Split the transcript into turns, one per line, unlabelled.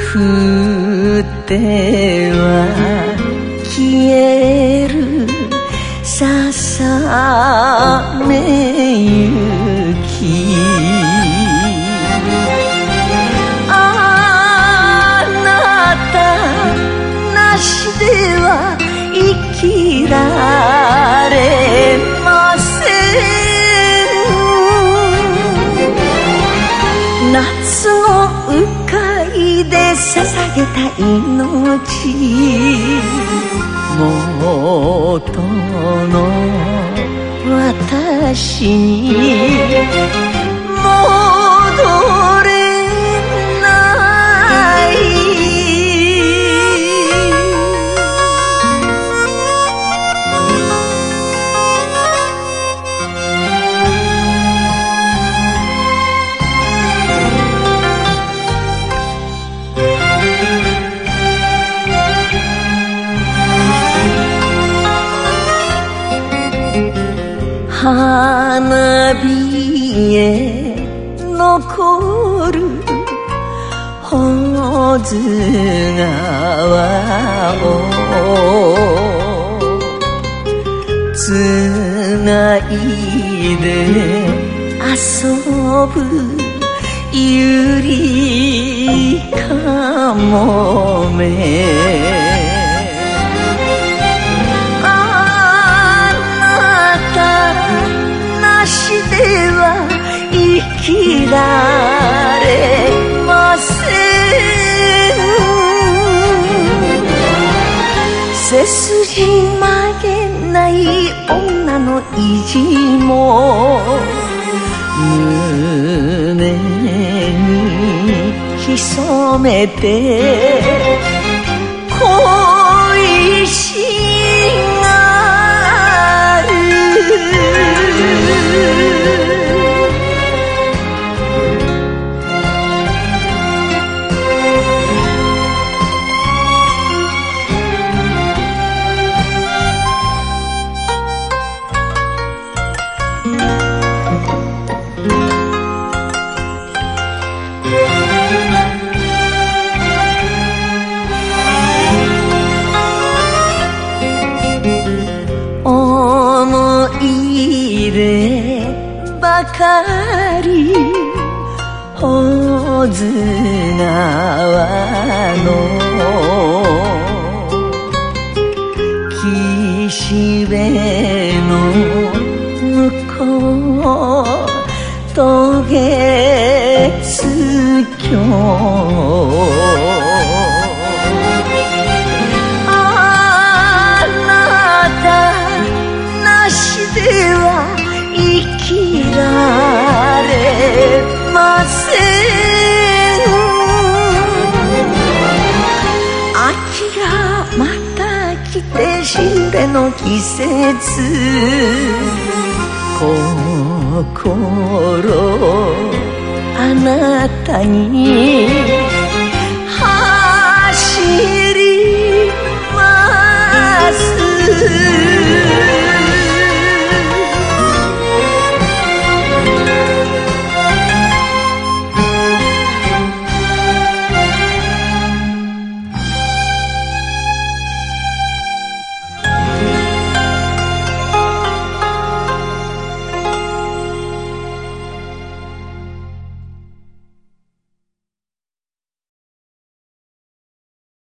降っては消えるささめゆきあなたなしでは生きられません夏の鵜飼で捧げた命元の私に戻れない花火へ残る保津川をつないで遊ぶゆりかもめ生きられません背筋曲げない女の意地も胸に潜めて恋しがるばかり保津川の岸辺の向こう渡月橋あなたなしでは生きられません秋がまた来てしぐれの季節心あなたに